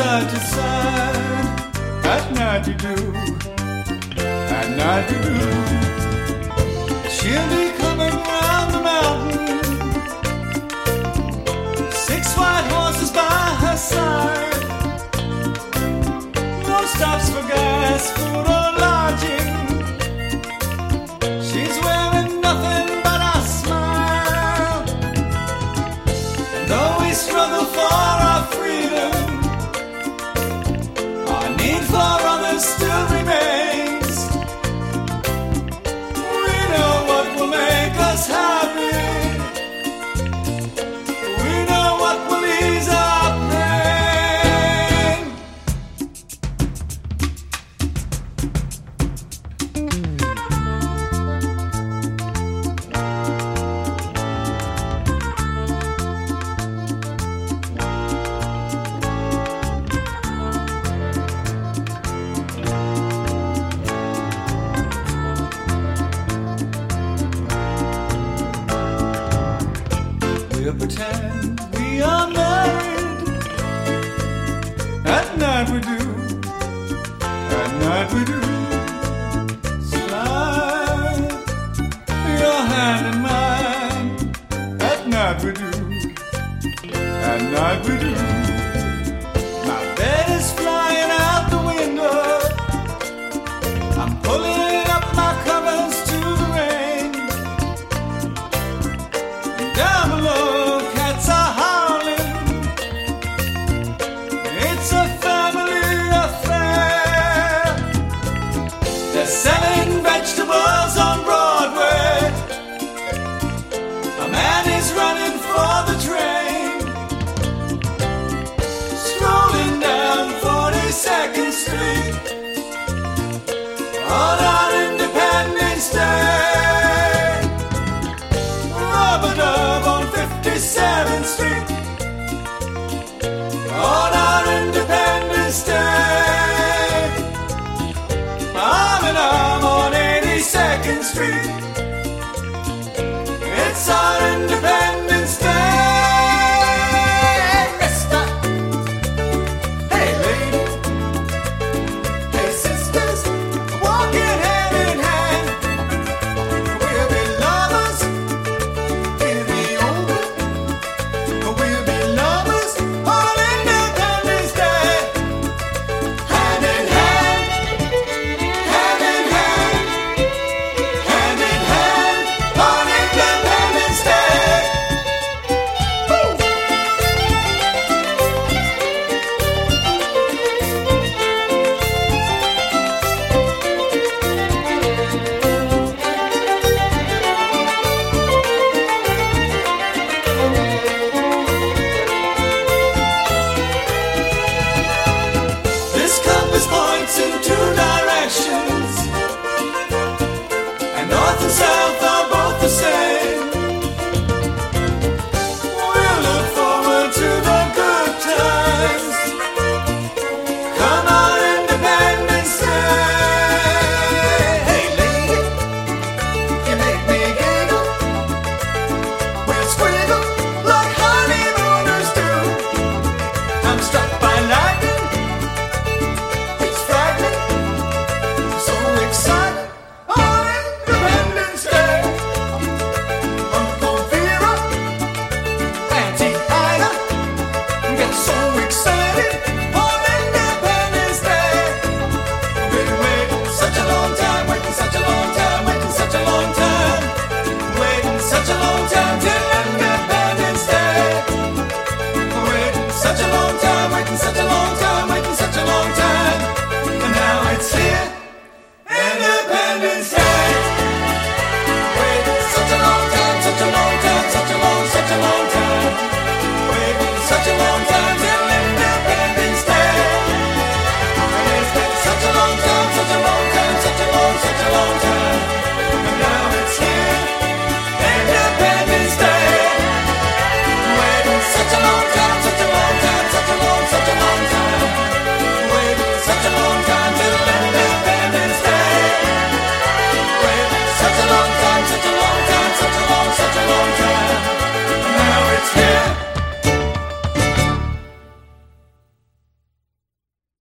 side to side. At night we do. At night we do. She'll be coming round the mountain, 6 white horses by her side. No stops for gas, food or lodging. She's wearing nothing but a smile. And though we struggle for our freedom, our need for others still remains. We know what will make us happy. We know what will ease our pain. We'll pretend we are married. At night we do. At night we do.